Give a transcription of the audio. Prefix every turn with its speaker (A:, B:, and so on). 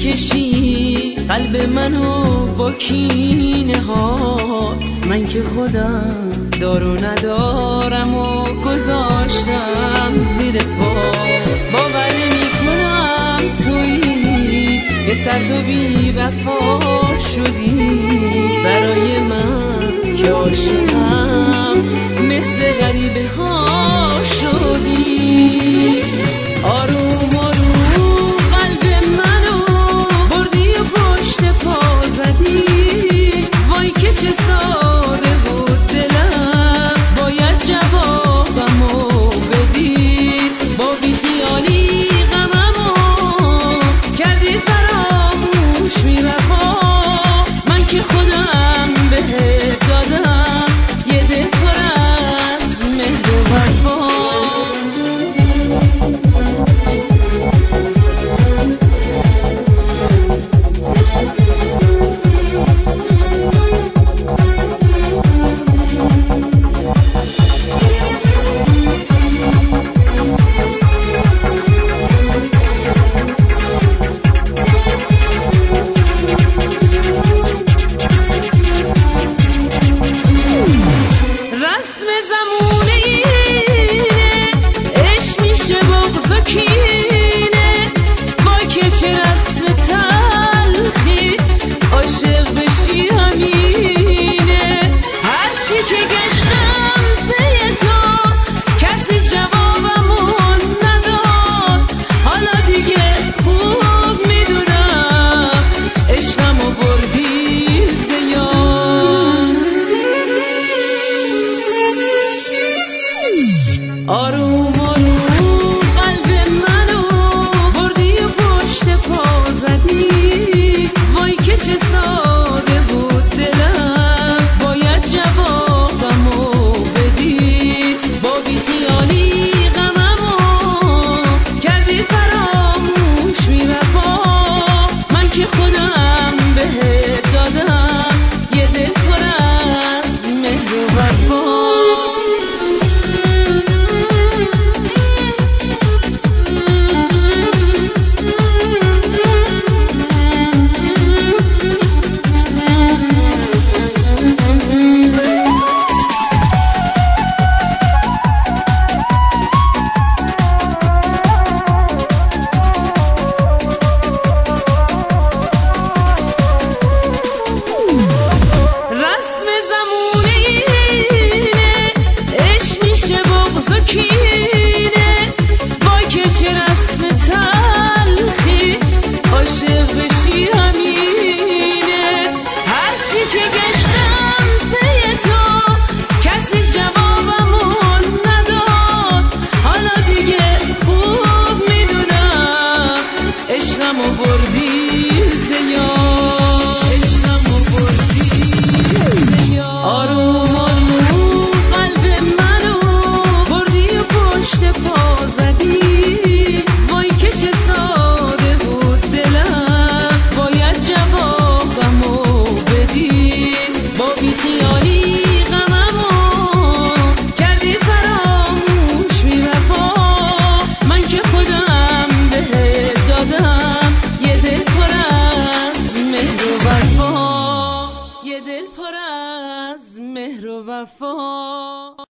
A: میکشی قلب منو با کینه هات. من که خودم دارو ندارم و گذاشتم زیر پا. باور نمی‌کنم تویی یه سرد و بی وفا شدی برای من که عاشقم مثل غریبه ها شدی. آروم آروم قلب منو بردی و پشت پا زدی. وای که چه ساده بود دلم باید جوابمو بدی. با بیخیالی غممو کردی فراموش بی وفا. من که خودم بهت دادم یه دل پر از مهر و وفا. آروم آروم قلب منو بردی و پشت پا زدی. وای که چه ساده بود دلم باید جوابمو بدی. با بیخیالی غممو کردی فراموش بی وفا. من که خودم بهت دادم یه دل پر از مهر و وفا. دل پر از مهر و وفا.